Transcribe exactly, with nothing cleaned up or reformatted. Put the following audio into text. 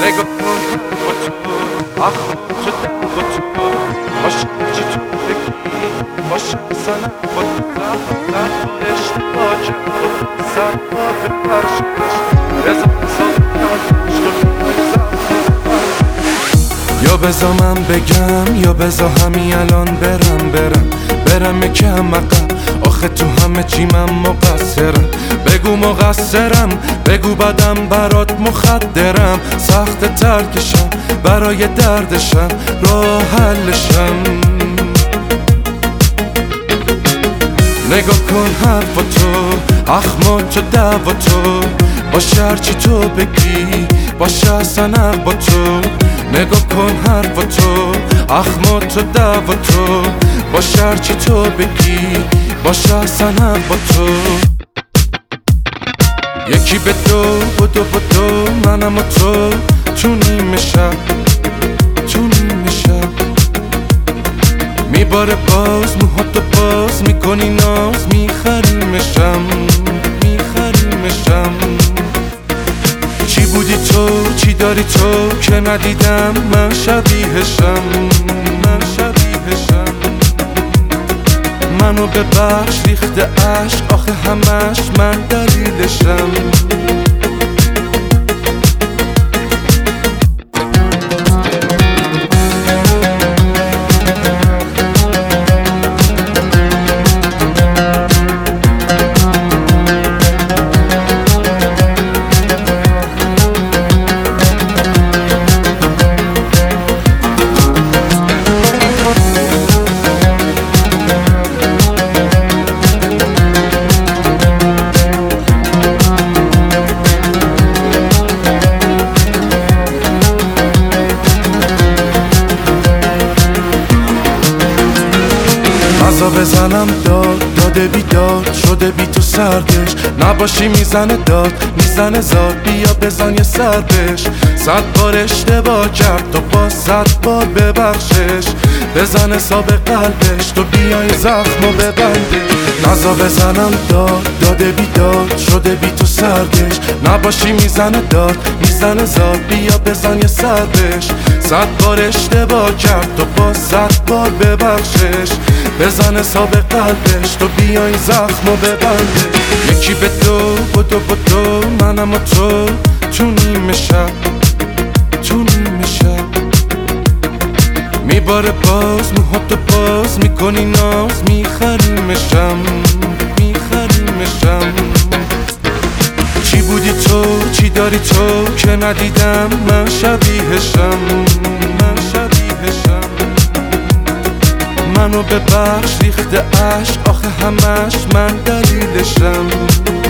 نگاه کن با تو آخ شده با تو باشه چی تو بگی باشه سنم با تو زن اشتباه کرد سر با به پرشش رزا یا بزا من بگم یا بزا همین الان برم برم برم یکم عقب آخه تو همه چی من مقصرم بگو مقصرم بگو بدم برات مخدرم سخت ترکشم برای دردشم راه حلشم نگاه کن حرف تو اخما تو دعوا تو باشه هرچی تو بگی باشه اصلا با تو نگاه کن حرف تو اخما تو دعوا تو باشه هرچی تو بگی باشه اصلا با تو یکی به دو بدو بدو منم و تو تو نیمه شب تو نیمه شب میباره باز موهاتو باز میکنی ناز میخریمشم میخریمشم چی بودی تو چی داری تو که ندیدم من شبیهشم من شبیهشم منو ببخش ریخته عشق آخه همش من دلیلشم غذا بزنم داد داده بیداد شده بی تو سردش نباشی میزنه داد میزنه زاد بیا بزن یه سردش صد بار اشتباه کرد تو با صد بار ببخشش بزن حساب قلبش تو بیای زخمو ببنده غذا بزنم داد داده بیداد شده بی تو سردش نباشی میزنه داد میزنه زاد بیا بزن یه سردش صد بار اشتباه کرد تو با صد بار ببخشش بزن حساب قلبش تو بیای زخمو ببنده یکی به دو بدو بدو منم و تو تو نیمه شب تو نیمه شب میباره باز موهاتو باز میکنی ناز میخریمشم میخریمشم چی بودی تو چی داری تو که ندیدم من شبیهشم من شبیهشم منو ببخش ریخته عشق آخه همش من دلیلشم